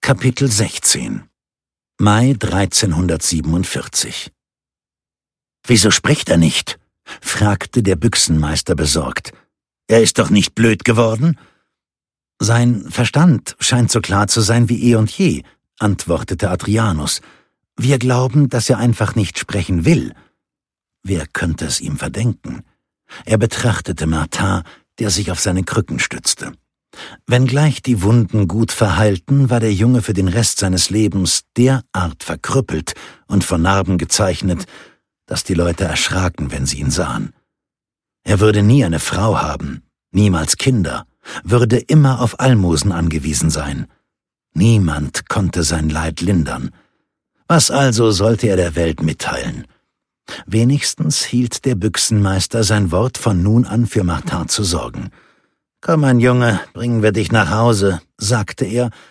Kapitel 16 Mai 1347 »Wieso spricht er nicht?« fragte der Büchsenmeister besorgt. »Er ist doch nicht blöd geworden?« »Sein Verstand scheint so klar zu sein wie eh und je«, antwortete Adrianus. »Wir glauben, dass er einfach nicht sprechen will.« Wer könnte es ihm verdenken? Er betrachtete Martin, der sich auf seine Krücken stützte. Wenngleich die Wunden gut verheilten, war der Junge für den Rest seines Lebens derart verkrüppelt und von Narben gezeichnet, dass die Leute erschraken, wenn sie ihn sahen. Er würde nie eine Frau haben, niemals Kinder, würde immer auf Almosen angewiesen sein. Niemand konnte sein Leid lindern. Was also sollte er der Welt mitteilen? Wenigstens hielt der Büchsenmeister sein Wort, von nun an für Martin zu sorgen. »Komm, mein Junge, bringen wir dich nach Hause«, sagte er